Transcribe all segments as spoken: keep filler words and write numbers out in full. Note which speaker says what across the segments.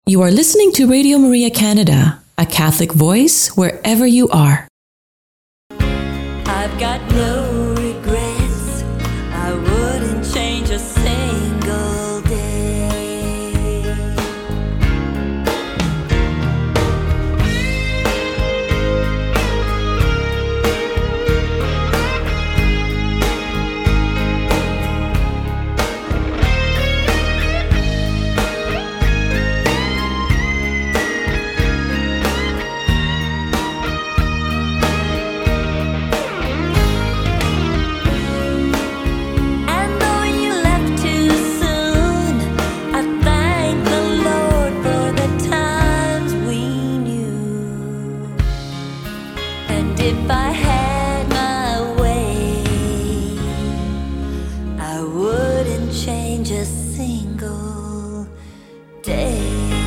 Speaker 1: You are listening to Radio Maria Canada, a Catholic voice wherever you are.
Speaker 2: I've got no regrets. I wouldn't change a single day. If I had my way, I wouldn't change a single day.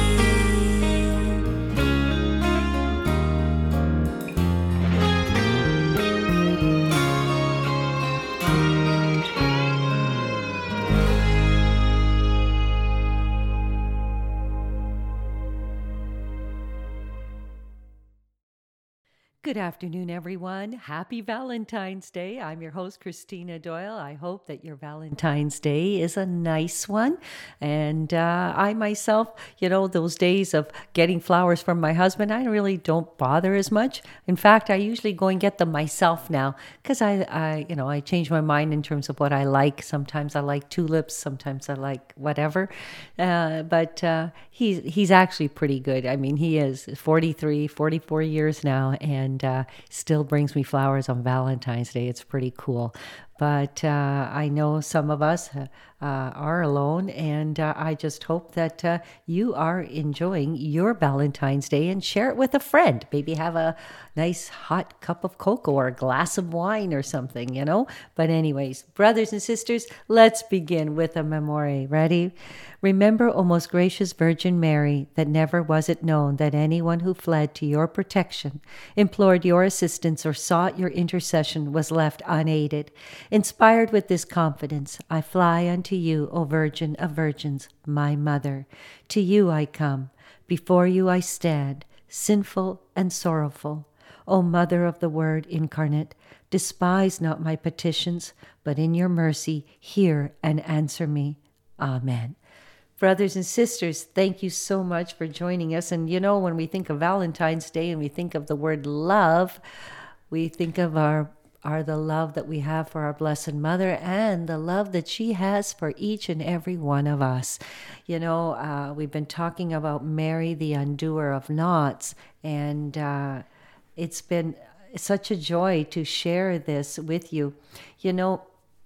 Speaker 3: Good afternoon, everyone. Happy Valentine's Day. I'm your host, Christina Doyle. I hope that your Valentine's Day is a nice one. And uh, I myself, you know, those days of getting flowers from my husband, I really don't bother as much. In fact, I usually go and get them myself now because I, I, you know, I change my mind in terms of what I like. Sometimes I like tulips. Sometimes I like whatever. Uh, but uh, he's, he's actually pretty good. I mean, he is forty-three, forty-four years now, and And uh, still brings me flowers on Valentine's Day. It's pretty cool. But uh, I know some of us uh, are alone, and uh, I just hope that uh, you are enjoying your Valentine's Day and share it with a friend. Maybe have a nice hot cup of cocoa or a glass of wine or something, you know. But anyways, brothers and sisters, let's begin with a memory. Ready? Remember, O most gracious Virgin Mary, that never was it known that anyone who fled to your protection, implored your assistance, or sought your intercession was left unaided. Inspired with this confidence, I fly unto you, O Virgin of Virgins, my Mother. To you I come, before you I stand, sinful and sorrowful. O Mother of the Word incarnate, despise not my petitions, but in your mercy hear and answer me. Amen. Brothers and sisters, thank you so much for joining us. And you know, when we think of Valentine's Day and we think of the word love, we think of our are the love that we have for our Blessed Mother and the love that she has for each and every one of us. You know, uh, we've been talking about Mary, the undoer of knots, and uh, it's been such a joy to share this with you. You know,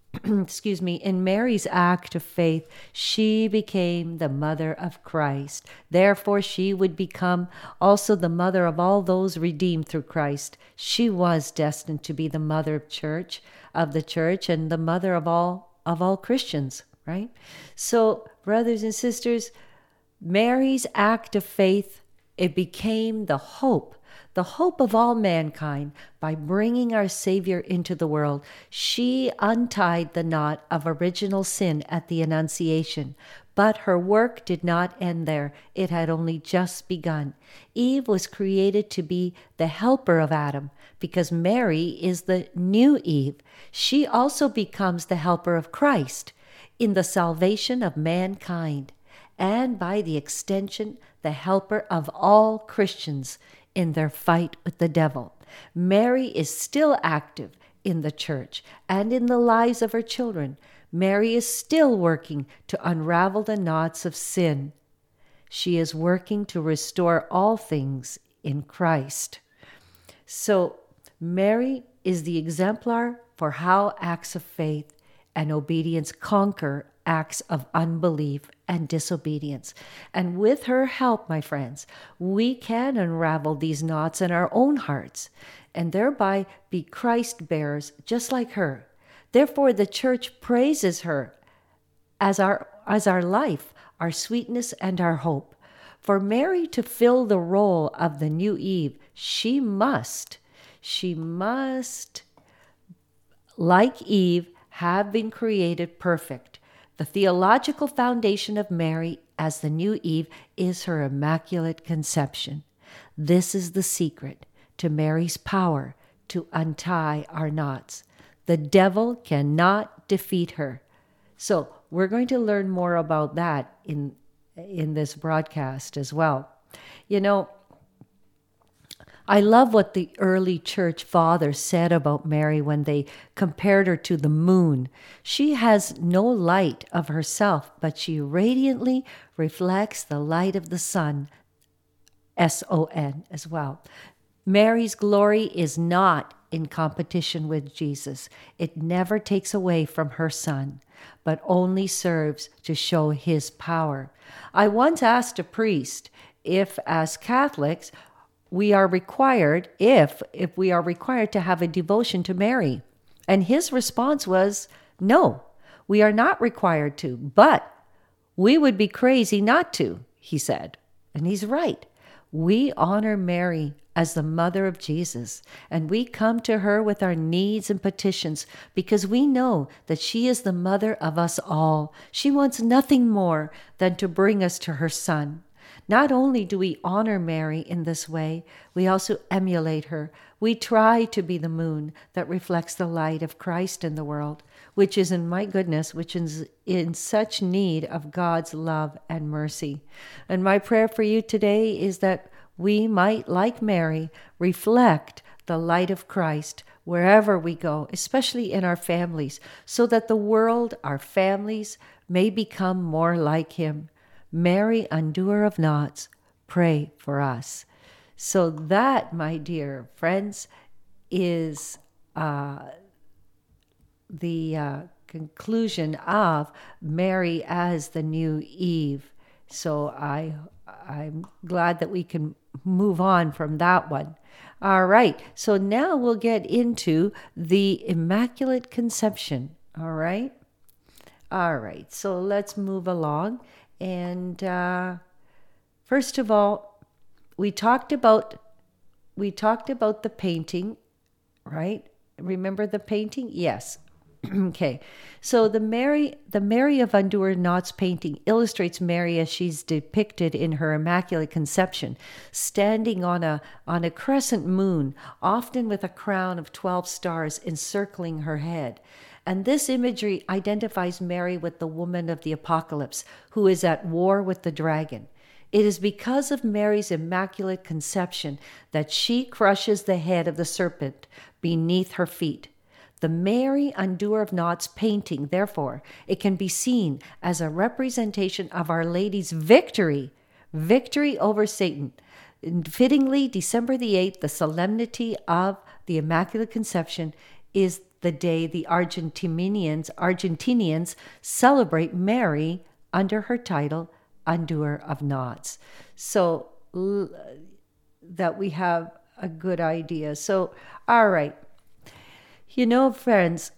Speaker 3: excuse me, in Mary's act of faith, she became the mother of Christ. Therefore, she would become also the mother of all those redeemed through Christ. She was destined to be the mother of church, of the church, and the mother of all of all Christians, right? So, brothers and sisters, Mary's act of faith, it became the hope the hope of all mankind by bringing our Savior into the world. She untied the knot of original sin at the Annunciation, but her work did not end there. It had only just begun. Eve was created to be the helper of Adam because Mary is the new Eve. She also becomes the helper of Christ in the salvation of mankind, and by the extension, the helper of all Christians in their fight with the devil. Mary is still active in the church and in the lives of her children. Mary is still working to unravel the knots of sin. She is working to restore all things in Christ. So Mary is the exemplar for how acts of faith and obedience conquer acts of unbelief and disobedience. And with her help, my friends, we can unravel these knots in our own hearts and thereby be Christ bearers just like her. Therefore, the church praises her as our, as our life, our sweetness, and our hope. For Mary to fill the role of the new Eve, she must, she must, like Eve, have been created perfect. The theological foundation of Mary as the new Eve is her immaculate conception. This is the secret to Mary's power to untie our knots. The devil cannot defeat her. So we're going to learn more about that in in this broadcast as well. You know, I love what the early church fathers said about Mary when they compared her to the moon. She has no light of herself, but she radiantly reflects the light of the sun, S O N as well. Mary's glory is not in competition with Jesus. It never takes away from her son, but only serves to show his power. I once asked a priest if, as Catholics, we are required, if, if we are required to have a devotion to Mary. And his response was, no, we are not required to, but we would be crazy not to, he said. And he's right. We honor Mary as the mother of Jesus, and we come to her with our needs and petitions because we know that she is the mother of us all. She wants nothing more than to bring us to her son. Not only do we honor Mary in this way, we also emulate her. We try to be the moon that reflects the light of Christ in the world, which is, in my goodness, which is in such need of God's love and mercy. And my prayer for you today is that we might, like Mary, reflect the light of Christ wherever we go, especially in our families, so that the world, our families, may become more like him. Mary, undoer of knots, pray for us. So that, my dear friends, is uh, the uh, conclusion of Mary as the new Eve. So I, I'm glad that we can move on from that one. All right. So now we'll get into the Immaculate Conception. All right. All right. So let's move along. And uh, first of all, we talked about we talked about the painting, right? Remember the painting? Yes. Okay. So the Mary the Mary of Undoer Knots painting illustrates Mary as she's depicted in her Immaculate Conception, standing on a on a crescent moon, often with a crown of twelve stars encircling her head. And this imagery identifies Mary with the woman of the Apocalypse, who is at war with the dragon. It is because of Mary's Immaculate Conception that she crushes the head of the serpent beneath her feet. The Mary Undoer of Knots painting, therefore, it can be seen as a representation of Our Lady's victory, victory over Satan. And fittingly, December the eighth, the solemnity of the Immaculate Conception, is the day the Argentinians, Argentinians celebrate Mary under her title, Undoer of Knots. So l- that we have a good idea. So, all right. You know, friends,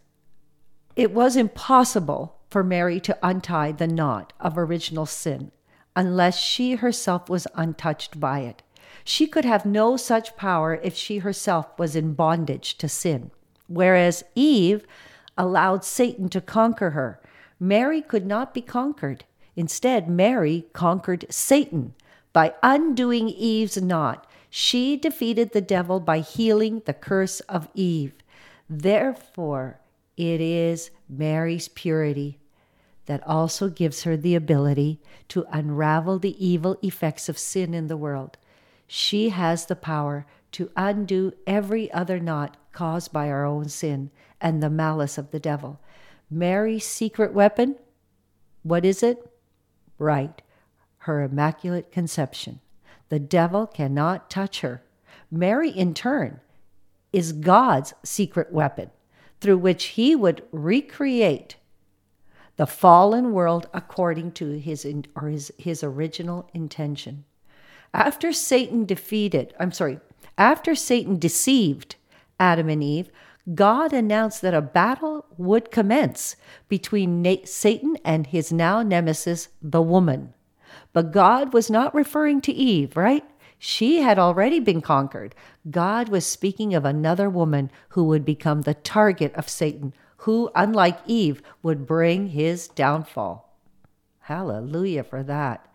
Speaker 3: it was impossible for Mary to untie the knot of original sin unless she herself was untouched by it. She could have no such power if she herself was in bondage to sin. Whereas Eve allowed Satan to conquer her, Mary could not be conquered. Instead, Mary conquered Satan. By undoing Eve's knot, she defeated the devil by healing the curse of Eve. Therefore, it is Mary's purity that also gives her the ability to unravel the evil effects of sin in the world. She has the power to undo every other knot caused by our own sin and the malice of the devil. Mary's secret weapon, what is it? Right, her Immaculate Conception. The devil cannot touch her. Mary, in turn, is God's secret weapon through which he would recreate the fallen world according to his or his, his original intention. After Satan defeated, I'm sorry, after Satan deceived Adam and Eve, God announced that a battle would commence between Na- Satan and his now nemesis, the woman. But God was not referring to Eve, right? She had already been conquered. God was speaking of another woman who would become the target of Satan, who, unlike Eve, would bring his downfall. Hallelujah for that.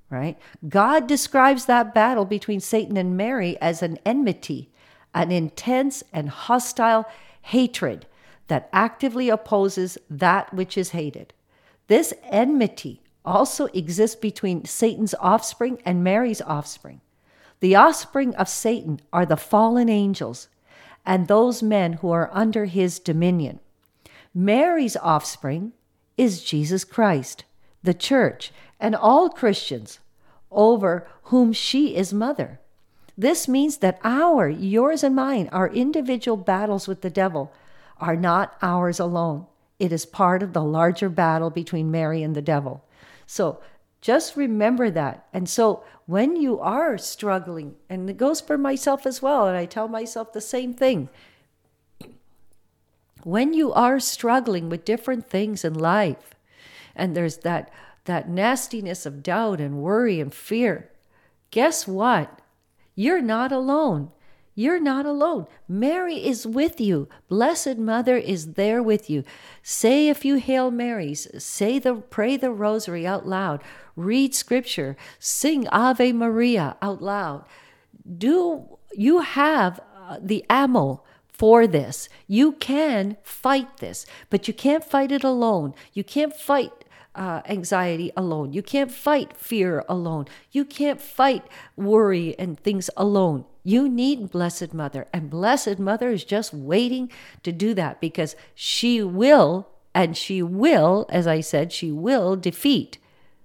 Speaker 3: right? God describes that battle between Satan and Mary as an enmity, an intense and hostile hatred that actively opposes that which is hated. This enmity also exists between Satan's offspring and Mary's offspring. The offspring of Satan are the fallen angels and those men who are under his dominion. Mary's offspring is Jesus Christ, the church, and all Christians over whom she is mother. This means that our, yours and mine, our individual battles with the devil are not ours alone. It is part of the larger battle between Mary and the devil. So just remember that. And so when you are struggling, and it goes for myself as well, and I tell myself the same thing, when you are struggling with different things in life, and there's that, that nastiness of doubt and worry and fear, guess what? You're not alone. You're not alone. Mary is with you. Blessed Mother is there with you. Say a few Hail Marys. Say the pray the Rosary out loud. Read Scripture. Sing Ave Maria out loud. Do you have uh, the ammo for this? You can fight this, but you can't fight it alone. You can't fight Uh, anxiety alone. You can't fight fear alone. You can't fight worry and things alone. You need Blessed Mother, and Blessed Mother is just waiting to do that, because she will, and she will, as I said, she will defeat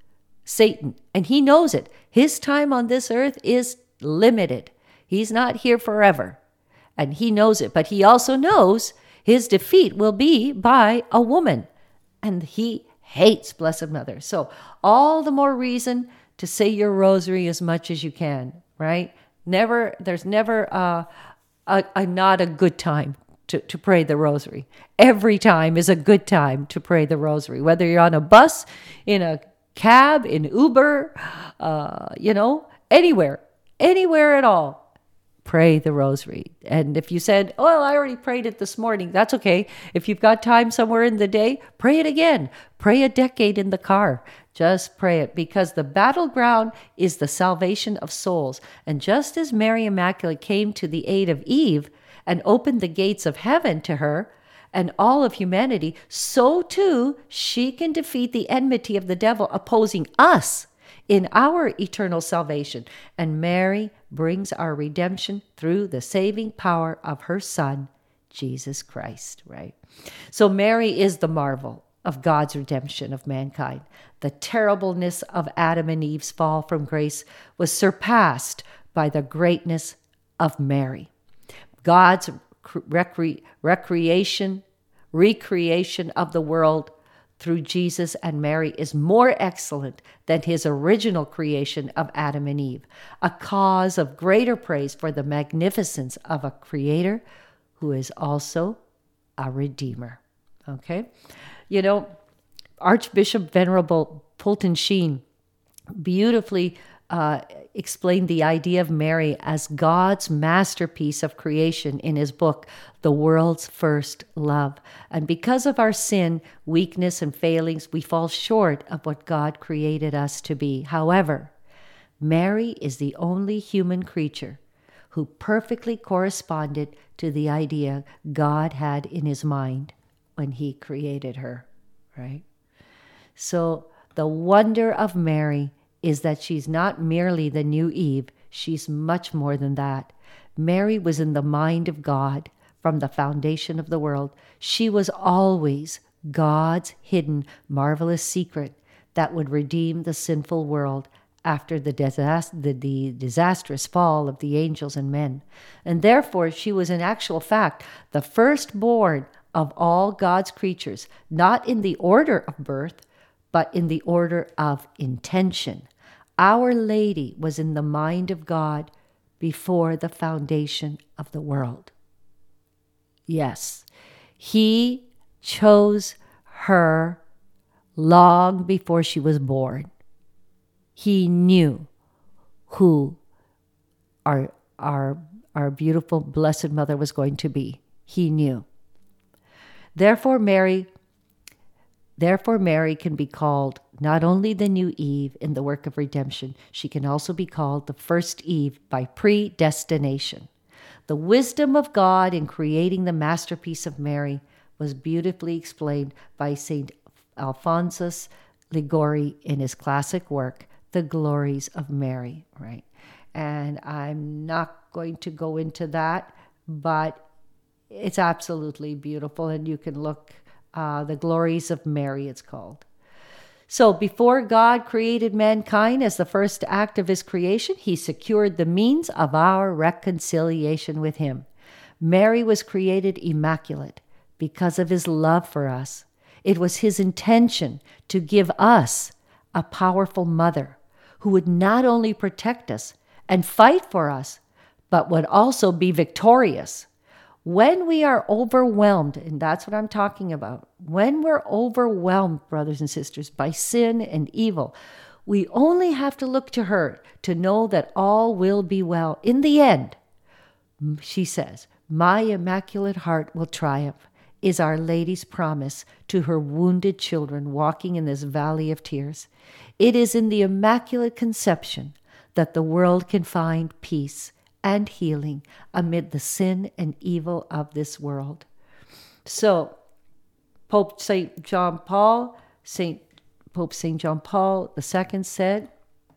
Speaker 3: Satan, and he knows it. His time on this earth is limited. He's not here forever, and he knows it, but he also knows his defeat will be by a woman, and he hates Blessed Mother. So all the more reason to say your rosary as much as you can, right? Never, there's never uh, a, a not a good time to, to pray the rosary. Every time is a good time to pray the rosary, whether you're on a bus, in a cab, in Uber, uh, you know, anywhere, anywhere at all. Pray the rosary. And if you said, oh, well, I already prayed it this morning, that's okay. If you've got time somewhere in the day, pray it again. Pray a decade in the car. Just pray it, because the battleground is the salvation of souls. And just as Mary Immaculate came to the aid of Eve and opened the gates of heaven to her and all of humanity, so too she can defeat the enmity of the devil opposing us in our eternal salvation. And Mary brings our redemption through the saving power of her Son, Jesus Christ, right? So Mary is the marvel of God's redemption of mankind. The terribleness of Adam and Eve's fall from grace was surpassed by the greatness of Mary. God's recre- recreation, recreation of the world through Jesus and Mary is more excellent than his original creation of Adam and Eve, a cause of greater praise for the magnificence of a creator who is also a redeemer. Okay? You know, Archbishop Venerable Fulton Sheen beautifully uh, explained the idea of Mary as God's masterpiece of creation in his book, The World's First Love. And because of our sin, weakness, and failings, we fall short of what God created us to be. However, Mary is the only human creature who perfectly corresponded to the idea God had in his mind when he created her, right? So the wonder of Mary is that she's not merely the new Eve, she's much more than that. Mary was in the mind of God from the foundation of the world. She was always God's hidden, marvelous secret that would redeem the sinful world after the, disast- the, the disastrous fall of the angels and men. And therefore, she was in actual fact the firstborn of all God's creatures, not in the order of birth, but in the order of intention. Our Lady was in the mind of God before the foundation of the world. Yes, he chose her long before she was born. He knew who our, our, our beautiful Blessed Mother was going to be. He knew. Therefore, Mary, therefore, Mary can be called not only the new Eve in the work of redemption, she can also be called the first Eve by predestination. The wisdom of God in creating the masterpiece of Mary was beautifully explained by Saint Alphonsus Liguori in his classic work, The Glories of Mary, right? And I'm not going to go into that, but it's absolutely beautiful, and you can look, uh, The Glories of Mary, it's called. So before God created mankind as the first act of his creation, he secured the means of our reconciliation with him. Mary was created immaculate because of his love for us. It was his intention to give us a powerful mother who would not only protect us and fight for us, but would also be victorious. When we are overwhelmed, and that's what I'm talking about, when we're overwhelmed, brothers and sisters, by sin and evil, we only have to look to her to know that all will be well. In the end, she says, my immaculate heart will triumph, is Our Lady's promise to her wounded children walking in this valley of tears. It is in the Immaculate Conception that the world can find peace and healing amid the sin and evil of this world. So, Pope Saint John Paul, Saint Pope Saint John Paul the Second said,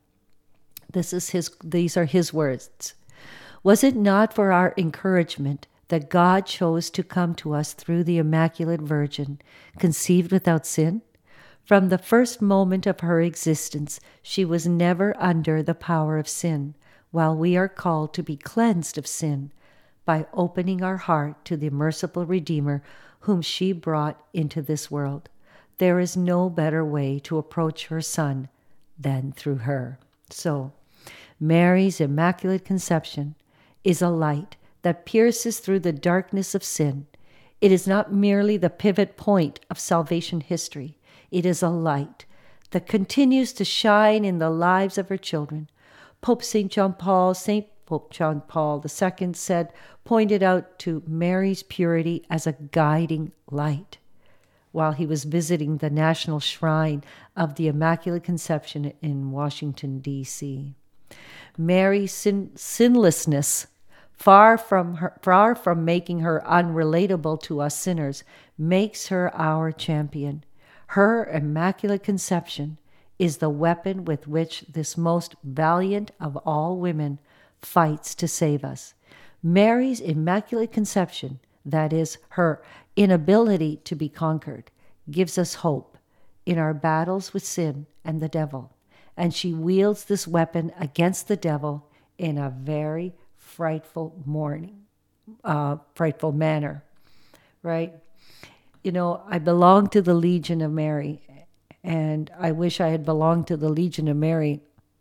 Speaker 3: this is his, these are his words. Was it not for our encouragement that God chose to come to us through the Immaculate Virgin, conceived without sin? From the first moment of her existence, she was never under the power of sin, while we are called to be cleansed of sin by opening our heart to the merciful Redeemer whom she brought into this world. There is no better way to approach her Son than through her. So, Mary's Immaculate Conception is a light that pierces through the darkness of sin. It is not merely the pivot point of salvation history. It is a light that continues to shine in the lives of her children. Pope Saint John Paul, Saint Pope John Paul the Second said, pointed out to Mary's purity as a guiding light while he was visiting the National Shrine of the Immaculate Conception in Washington, D C Mary's sin- sinlessness, far from her, far from making her unrelatable to us sinners, makes her our champion. Her Immaculate Conception is the weapon with which this most valiant of all women fights to save us. Mary's Immaculate Conception, that is, her inability to be conquered, gives us hope in our battles with sin and the devil. And she wields this weapon against the devil in a very frightful morning, uh, frightful manner, right? You know, I belong to the Legion of Mary, and I wish I had belonged to the Legion of Mary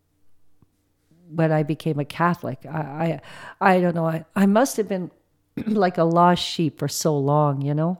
Speaker 3: when I became a Catholic. I, I, I don't know. I, I must have been like a lost sheep for so long, you know.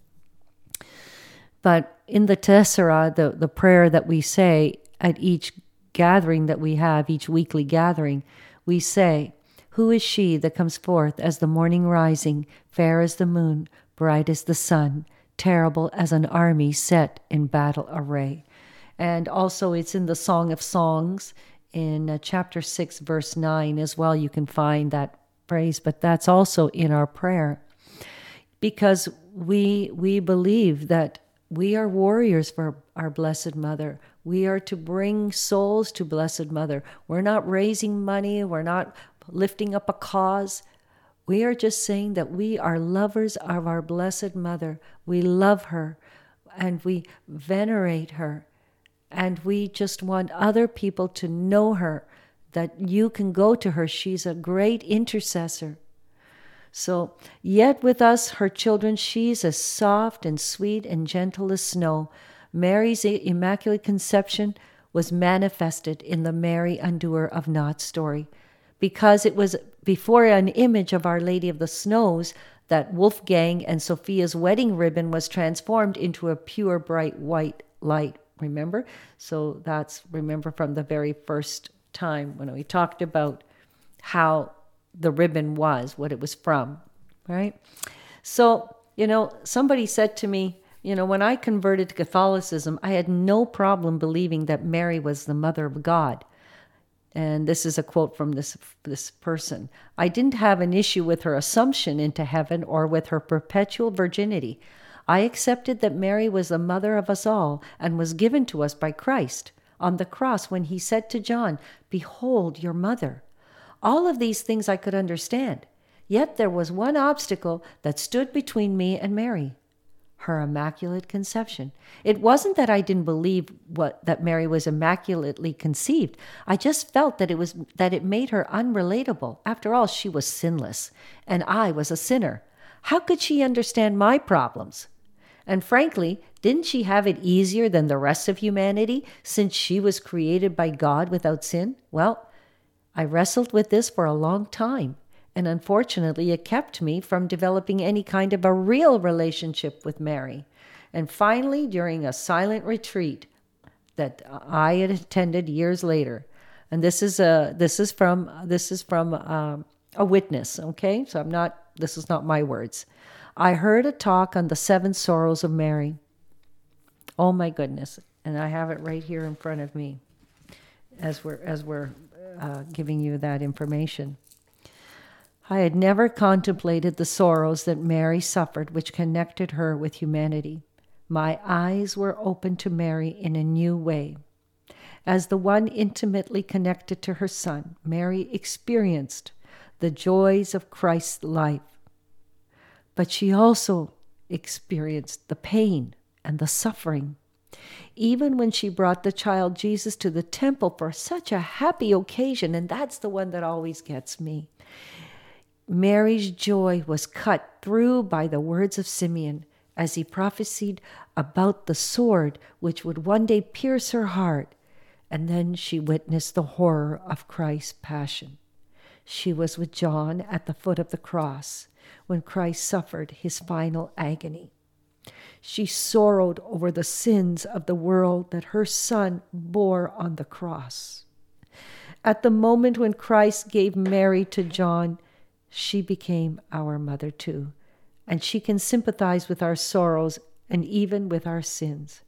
Speaker 3: But in the Tessera, the, the prayer that we say at each gathering that we have, each weekly gathering, we say, "Who is she that comes forth as the morning rising, fair as the moon, bright as the sun, terrible as an army set in battle array?" And also it's in the Song of Songs in uh, chapter six, verse nine as well. You can find that phrase, but that's also in our prayer. Because we we believe that we are warriors for our Blessed Mother. We are to bring souls to Blessed Mother. We're not raising money. We're not lifting up a cause. We are just saying that we are lovers of our Blessed Mother. We love her and we venerate her. And we just want other people to know her, that you can go to her. She's a great intercessor. So, yet with us, her children, she's as soft and sweet and gentle as snow. Mary's Immaculate Conception was manifested in the Mary Undoer of Knots story, because it was before an image of Our Lady of the Snows that Wolfgang and Sophia's wedding ribbon was transformed into a pure, bright white light. Remember? So that's, remember from the very first time when we talked about how the ribbon was, what it was from, right? So, you know, somebody said to me, You know, when I converted to Catholicism, I had no problem believing that Mary was the mother of God. And this is a quote from this this person. I didn't have an issue with her assumption into heaven or with her perpetual virginity. I accepted that Mary was the mother of us all and was given to us by Christ on the cross when he said to John, "Behold your mother." All of these things I could understand. Yet there was one obstacle that stood between me and Mary. Her immaculate conception. It wasn't that I didn't believe what that Mary was immaculately conceived. I just felt that it was that it made her unrelatable. After all, she was sinless, and I was a sinner. How could she understand my problems? And frankly, didn't she have it easier than the rest of humanity since she was created by God without sin? Well, I wrestled with this for a long time. And unfortunately, it kept me from developing any kind of a real relationship with Mary. And finally, during a silent retreat that I had attended years later, and this is a this is from this is from um, a witness. Okay, so I'm not. This is not my words. I heard a talk on the seven sorrows of Mary. Oh my goodness! And I have it right here in front of me, as we're as we're uh, giving you that information. I had never contemplated the sorrows that Mary suffered, which connected her with humanity. My eyes were opened to Mary in a new way. As the one intimately connected to her Son, Mary experienced the joys of Christ's life. But she also experienced the pain and the suffering. Even when she brought the child Jesus to the temple for such a happy occasion, and that's the one that always gets me, Mary's joy was cut through by the words of Simeon as he prophesied about the sword which would one day pierce her heart, and then she witnessed the horror of Christ's passion. She was with John at the foot of the cross when Christ suffered his final agony. She sorrowed over the sins of the world that her Son bore on the cross. At the moment when Christ gave Mary to John, she became our mother too, and she can sympathize with our sorrows and even with our sins.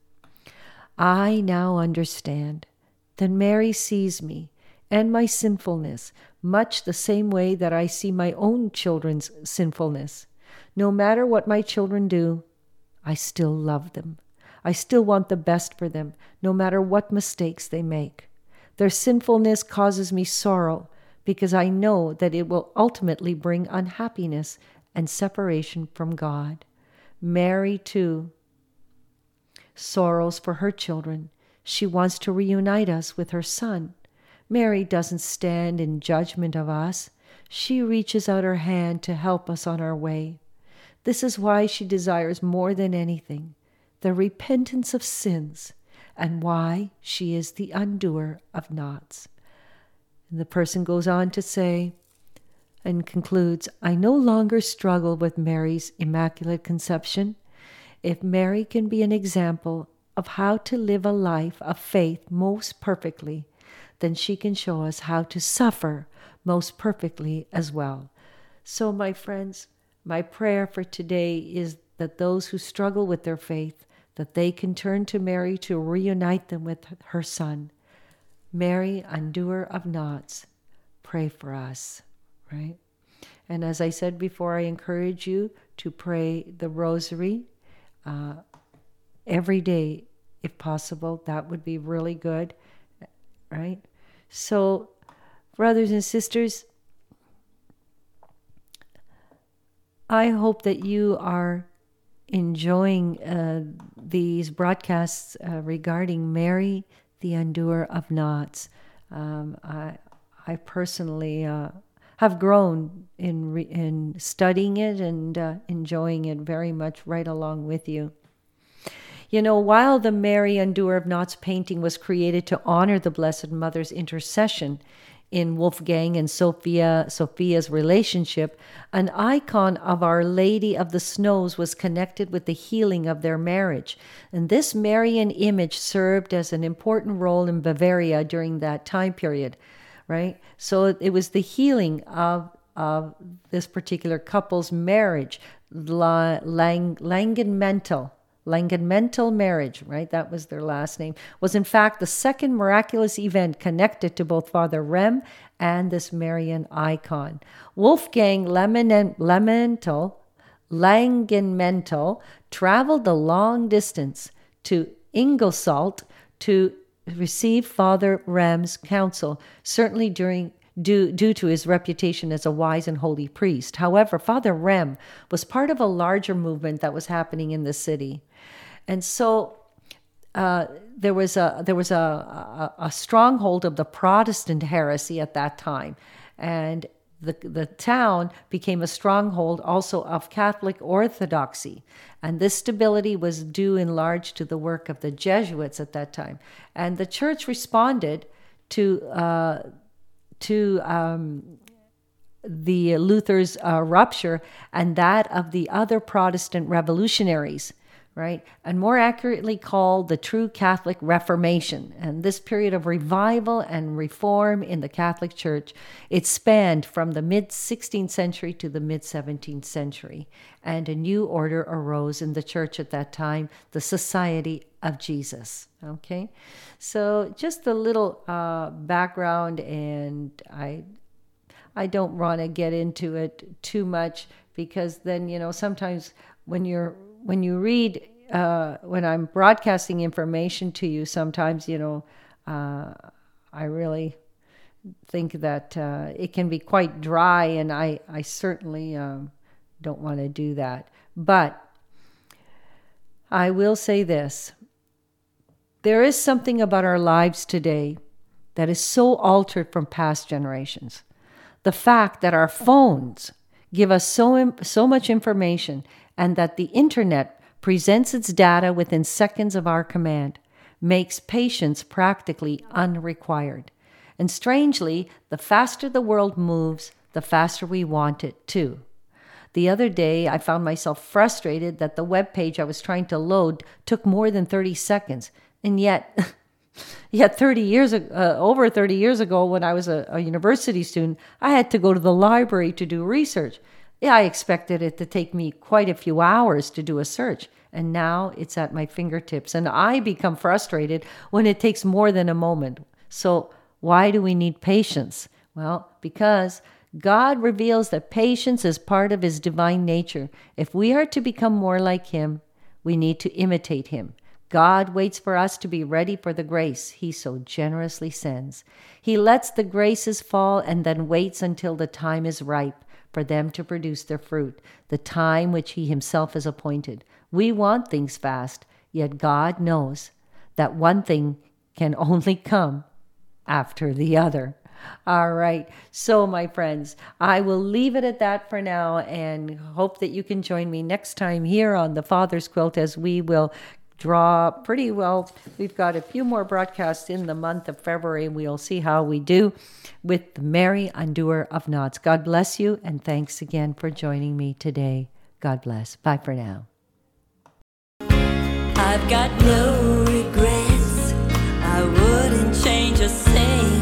Speaker 3: I now understand that Mary sees me and my sinfulness much the same way that I see my own children's sinfulness. No matter what my children do, I still love them. I still want the best for them, no matter what mistakes they make. Their sinfulness causes me sorrow, because I know that it will ultimately bring unhappiness and separation from God. Mary, too, sorrows for her children. She wants to reunite us with her Son. Mary doesn't stand in judgment of us. She reaches out her hand to help us on our way. This is why she desires more than anything the repentance of sins, and why she is the undoer of knots. And the person goes on to say and concludes, I no longer struggle with Mary's Immaculate Conception. If Mary can be an example of how to live a life of faith most perfectly, then she can show us how to suffer most perfectly as well. So, my friends, my prayer for today is that those who struggle with their faith, that they can turn to Mary to reunite them with her Son. Mary, undoer of knots, pray for us, right? And as I said before, I encourage you to pray the rosary uh, every day, if possible. That would be really good, right? So, brothers and sisters, I hope that you are enjoying uh, these broadcasts uh, regarding Mary, the undoer of knots. Um, I, I personally uh, have grown in re- in studying it and uh, enjoying it very much right along with you. You know, while the Mary Undoer of Knots painting was created to honor the Blessed Mother's intercession in Wolfgang and Sophia Sophia's relationship, an icon of Our Lady of the Snows was connected with the healing of their marriage. And this Marian image served as an important role in Bavaria during that time period, right? So it was the healing of, of this particular couple's marriage. La, Lang, Langenmental, Langenmental marriage, right? That was their last name, was in fact the second miraculous event connected to both Father Rem and this Marian icon. Wolfgang Langenmental, Langenmental traveled a long distance to Ingolstadt to receive Father Rem's counsel, certainly during due, due to his reputation as a wise and holy priest. However, Father Rem was part of a larger movement that was happening in the city. And so uh, there was a there was a, a, a stronghold of the Protestant heresy at that time. And The, the town became a stronghold also of Catholic orthodoxy. And this stability was due in large to the work of the Jesuits at that time. And the church responded to uh, to um, the Luther's uh, rupture and that of the other Protestant revolutionaries, right? And more accurately called the true Catholic Reformation. And this period of revival and reform in the Catholic Church, it spanned from the mid-sixteenth century to the mid-seventeenth century. And a new order arose in the church at that time, the Society of Jesus. Okay? So just a little uh, background, and I I don't want to get into it too much, because then, you know, sometimes when you're when you read, uh, when I'm broadcasting information to you, sometimes, you know, uh, I really think that uh, it can be quite dry, and I, I certainly um, don't want to do that. But I will say this. There is something about our lives today that is so altered from past generations. The fact that our phones give us so so much information, and that the internet presents its data within seconds of our command, makes patience practically unrequired. And strangely, the faster the world moves, the faster we want it too. The other day, I found myself frustrated that the web page I was trying to load took more than thirty seconds. And yet, yet thirty years uh, over thirty years ago, when I was a, a university student, I had to go to the library to do research. Yeah, I expected it to take me quite a few hours to do a search, and now it's at my fingertips, and I become frustrated when it takes more than a moment. So why do we need patience? Well, because God reveals that patience is part of his divine nature. If we are to become more like him, we need to imitate him. God waits for us to be ready for the grace he so generously sends. He lets the graces fall and then waits until the time is ripe for them to produce their fruit, the time which he himself has appointed. We want things fast, yet God knows that one thing can only come after the other. All right. So, my friends, I will leave it at that for now, and hope that you can join me next time here on The Father's Quilt, as we will draw pretty well. We've got a few more broadcasts in the month of February, and we'll see how we do with Mary Undoer of Knots. God bless you, and thanks again for joining me today. God bless. Bye for now.
Speaker 2: I've got no regrets. I wouldn't change a thing.